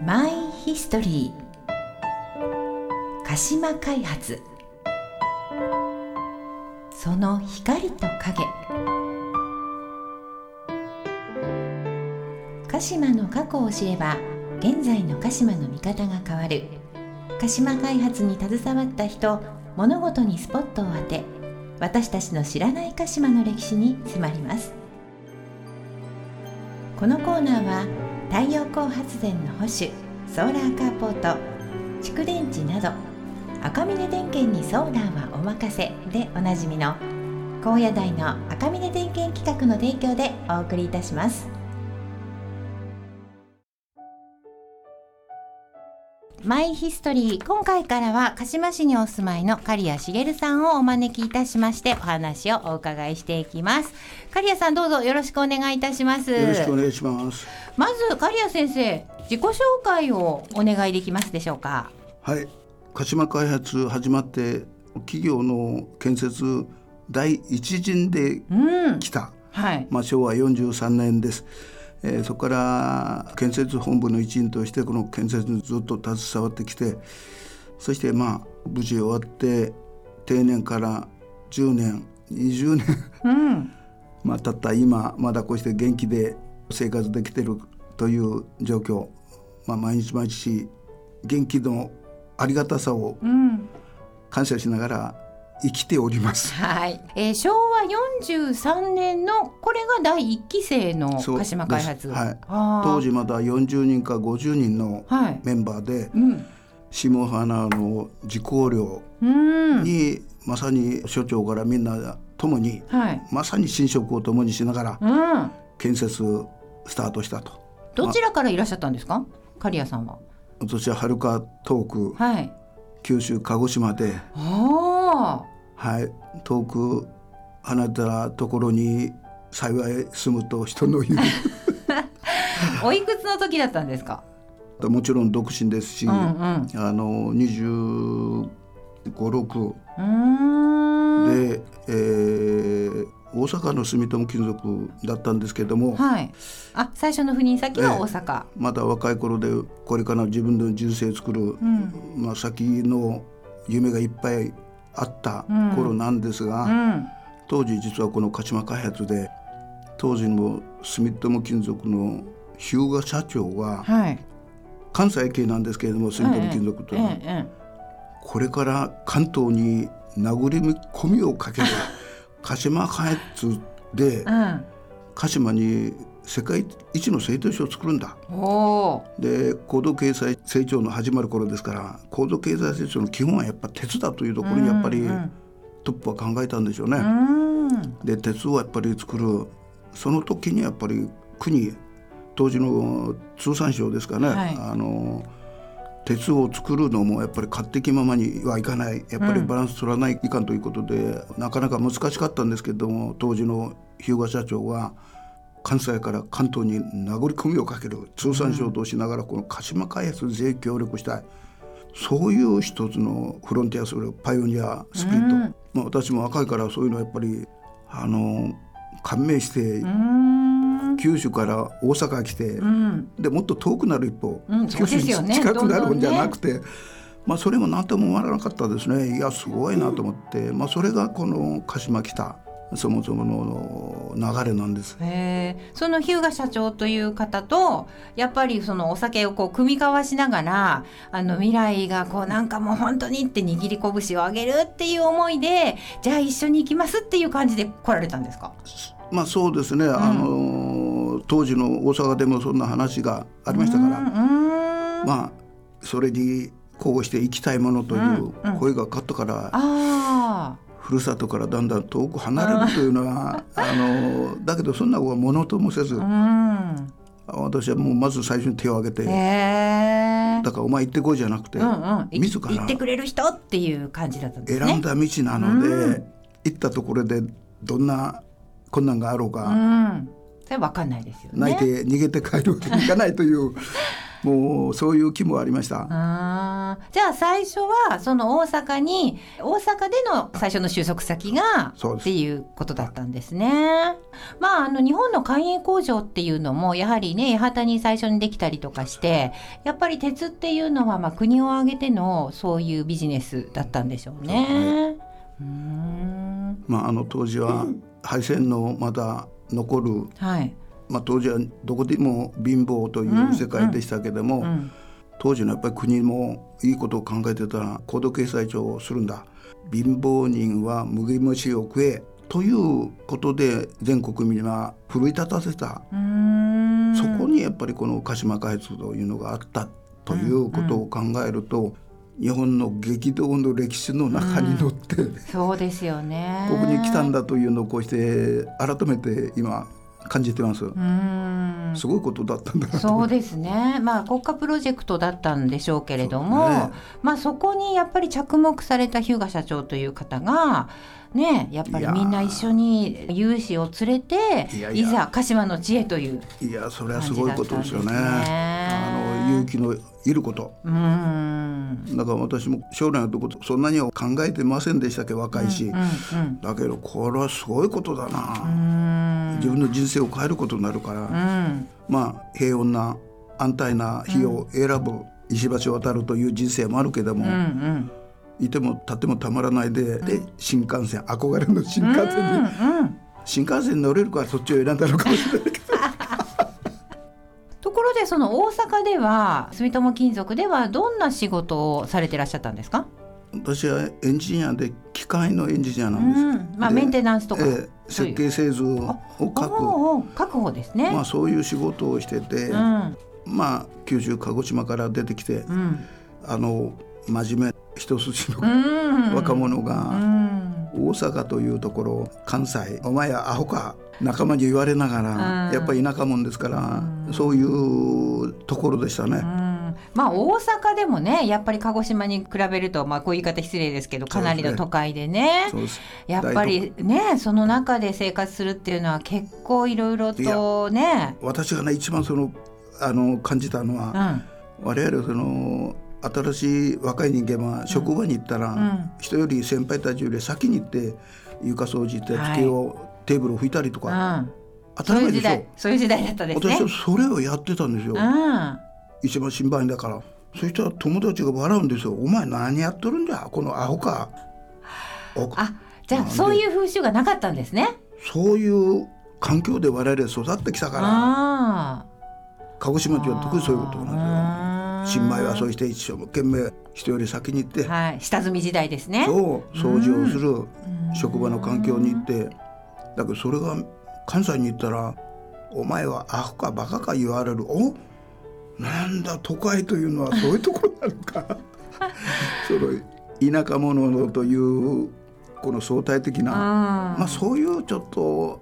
マイヒストリー鹿島開発、その光と影。鹿島の過去を知れば現在の鹿島の見方が変わる。鹿島開発に携わった人、物事にスポットを当て、私たちの知らない鹿島の歴史に迫ります。このコーナーは太陽光発電の保守、ソーラーカーポート、蓄電池など赤峰電研にソーラーはお任せでおなじみの高野台の赤峰電研企画の提供でお送りいたします。マイヒストリー、今回からは鹿島市にお住まいの刈谷茂さんをお招きいたしまして、お話をお伺いしていきます。刈谷さん、どうぞよろしくお願いいたします。 よろしくお願いします。 まず刈谷先生、自己紹介をお願いできますでしょうか。 はい、鹿島開発始まって企業の建設第一陣で来た、 はい、 昭和43年です。そこから建設本部の一員としてこの建設にずっと携わってきて、そして無事終わって定年から10年20年、経った今まだこうして元気で生活できているという状況、毎日毎日元気のありがたさを感謝しながら生きております。 はい。昭和43年のこれが第1期生の鹿島開発、 はい、当時まだ40人か50人のメンバーで、下花の自公寮に、まさに所長からみんな共に、まさに寝食を共にしながら、建設スタートしたと。 どちらからいらっしゃったんですか、刈谷さんは。 私ははるか遠く、九州鹿児島で、遠く離れたところに幸い住むと人の言うおいくつの時だったんですか。 もちろん独身ですし、25、6で、大阪の住友金属だったんですけども、 最初の赴任先は大阪、 まだ若い頃でこれから自分の人生を作る、先の夢がいっぱいあった頃なんですが、当時実はこの鹿島開発で当時の住友金属の日向社長が、関西系なんですけれども、住友金属というのは、これから関東に殴り込みをかける鹿島開発で、鹿島に世界一の製鉄所を作るんだ。で、高度経済成長の始まる頃ですから、高度経済成長の基本はやっぱ鉄だというところにやっぱりトップは考えたんでしょうね。で、鉄をやっぱり作る、その時にやっぱり国、当時の通産省ですかね、鉄を作るのもやっぱり勝手気ままにはいかない、やっぱりバランス取らないといかんということで、なかなか難しかったんですけれども、当時の日向社長は関西から関東に殴り込みをかける、通産省としながらこの鹿島開発で協力したい、そういう一つのフロンティアするパイオニアスピリット、私も若いからそういうのやっぱり感銘して、九州から大阪来て、でもっと遠くなる一方、九州に近くなるんじゃなくて、それも何とも思わなかったですね。いや、すごいなと思って、それがこの鹿島来たそもそもの流れなんです。 その日向社長という方とやっぱりそのお酒を組み交わしながら、未来がなんかもう本当にって握り拳を上げるっていう思いで、じゃあ一緒に行きますっていう感じで来られたんですか。 そうですね、当時の大阪でもそんな話がありましたから、それにこうして行きたいものという声がかかったから、ふるさとからだんだん遠く離れるというのはだけどそんなことはものともせず、私はもうまず最初に手を挙げて、だからお前行ってこいじゃなくて、自ら行ってくれる人っていう感じだったんですね。 選んだ道なので、行ったところでどんな困難があろうか、 それは分かんないですよね。 泣いて逃げて帰るわけにいかないというもうそういう気もありました。 じゃあ最初はその大阪での最初の収束先がっていうことだったんですね。日本の官営工場っていうのもやはりね、八幡に最初にできたりとかして、やっぱり鉄っていうのは国を挙げてのそういうビジネスだったんでしょうね。 当時は廃線のまだ残る、当時はどこでも貧乏という世界でしたけども、当時のやっぱり国もいいことを考えてたら高度経済庁をするんだ、貧乏人は麦飯を食えということで全国民は奮い立たせた。そこにやっぱりこの鹿島開発というのがあったということを考えると、日本の激動の歴史の中に乗って、 そうですよね、 ここに来たんだというのをこうして改めて今感じてます。すごいことだったんだなと。 そうですね、国家プロジェクトだったんでしょうけれども、そこにやっぱり着目された日向社長という方がね、やっぱりみんな一緒に有志を連れていざ鹿島の地へという、 それはすごいことですよね。勇気のいること。だから私も将来のことそんなには考えてませんでしたけど、若いし、だけどこれはすごいことだな。自分の人生を変えることになるから、平穏な安泰な日を選ぶ、石橋を渡るという人生もあるけども、いても立ってもたまらないで、新幹線、憧れの新幹線で、新幹線に乗れるからそっちを選んだのかもしれないけどところでその大阪では住友金属ではどんな仕事をされてらっしゃったんですか？ 私はエンジニアで機械のエンジニアなんです。 メンテナンスとか、 設計製造を確保ですね。 そういう仕事をしてて、九州鹿児島から出てきて、真面目一筋の若者が大阪というところ、関西お前やアホか仲間に言われながら、やっぱり田舎もんですから、そういうところでしたね。 大阪でもね、やっぱり鹿児島に比べると、こういう言い方失礼ですけど、かなりの都会でね、やっぱりね、その中で生活するっていうのは結構いろいろとね。 私がね、一番感じたのは、我々新しい若い人間は職場に行ったら、人より先輩たちより先に行って床掃除って机を、テーブルを拭いたりとか、当たり前でしょ。 そういう時代だったですね。 私はそれをやってたんですよ。一番心配だから。そしたら友達が笑うんですよ。お前何やっとるんじゃこのアホか。 じゃあそういう風習がなかったんですね。 そういう環境で我々育ってきたから。鹿児島って特にそういうことなんですよ。新米はそうして一生懸命人より先に行って、 下積み時代ですね。 そう掃除をする職場の環境に行って、だけどそれが関西に行ったら、お前はアホかバカか言われる。なんだ都会というのはそういうところなのかその田舎者というこの相対的な、そういうちょっと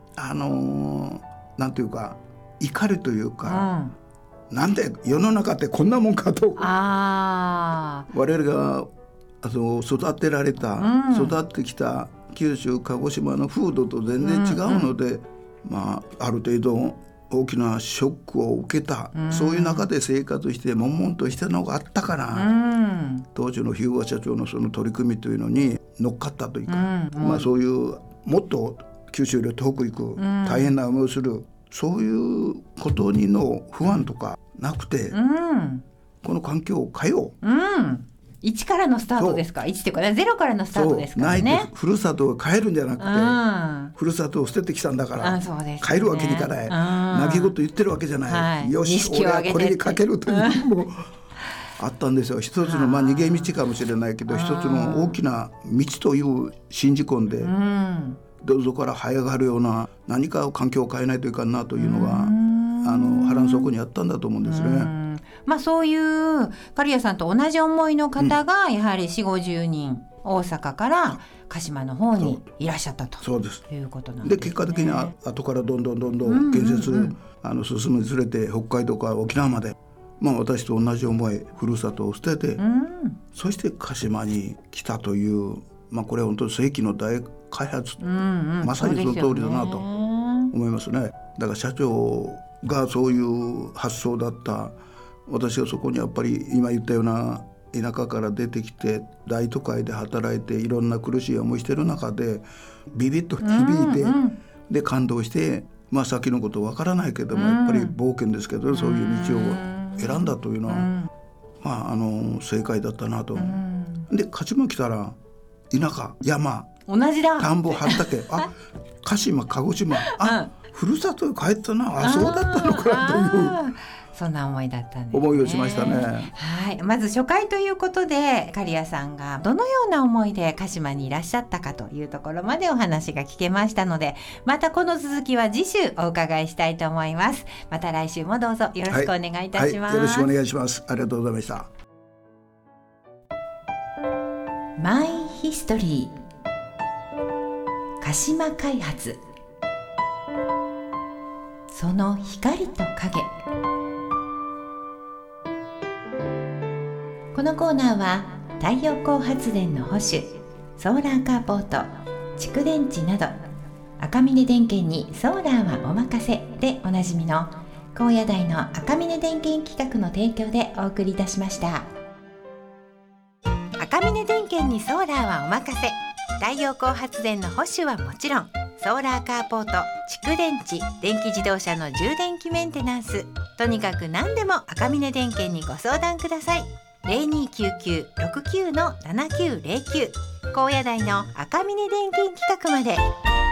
なんていうか怒りというか、なんで世の中ってこんなもんかと、我々が育てられた、育ってきた九州鹿児島の風土と全然違うので、ある程度大きなショックを受けた、そういう中で生活して悶々としたのがあったから、当時の日向社長のその取り組みというのに乗っかったというか、そういうもっと九州より遠く行く、大変な思いをする、そういうことにの不安とかなくて、この環境を変えよう、 1からのスタートですか。1っていうか0からのスタートですからね。 ないふるさとを変えるんじゃなくて、ふるさとを捨ててきたんだから、変えるわけにいかない。泣き言言ってるわけじゃない。よし俺はこれにかけるというのもあったんですよ。一つの逃げ道かもしれないけど、一つの大きな道という信じ込んで、どうぞから這い上がるような何か環境を変えないといかんなというのが腹の底にあったんだと思うんですね。 そういう刈谷さんと同じ思いの方がやはり4、50人大阪から鹿島の方にいらっしゃったということなんですね。 で結果的に後からどんどん建設進むにつれて北海道から沖縄まで、私と同じ思い、ふるさとを捨てて、そして鹿島に来たという、これは本当に世紀の大開発、まさにその通りだなと思いますね。だから社長がそういう発想だった私はそこにやっぱり今言ったような田舎から出てきて大都会で働いていろんな苦しい思いしてる中でビビッと響いて、で感動して、先のことわからないけども、やっぱり冒険ですけど、そういう道を選んだというのは、正解だったなと。で鹿島来たら田舎山同じだ田んぼ畑鹿島鹿児島ふるさとへ帰ったな、そうだったのかというそんな思いだったんですね。 思いをしましたね。 はい、まず初回ということで刈谷さんがどのような思いで鹿島にいらっしゃったかというところまでお話が聞けましたので、またこの続きは次週お伺いしたいと思います。また来週もどうぞよろしくお願いいたします。 よろしくお願いします。ありがとうございました。 マイヒストリー鹿島開発、その光と影。このコーナーは太陽光発電の保守、ソーラーカーポート、蓄電池など赤峰電研にソーラーはお任せでおなじみの高野台の赤峰電研企画の提供でお送りいたしました。赤峰電研にソーラーはお任せ、太陽光発電の保守はもちろん、ソーラーカーポート、蓄電池、電気自動車の充電器メンテナンス、とにかく何でも赤峰電研にご相談ください。0299-69-7909 高野台の赤峰電研企画まで。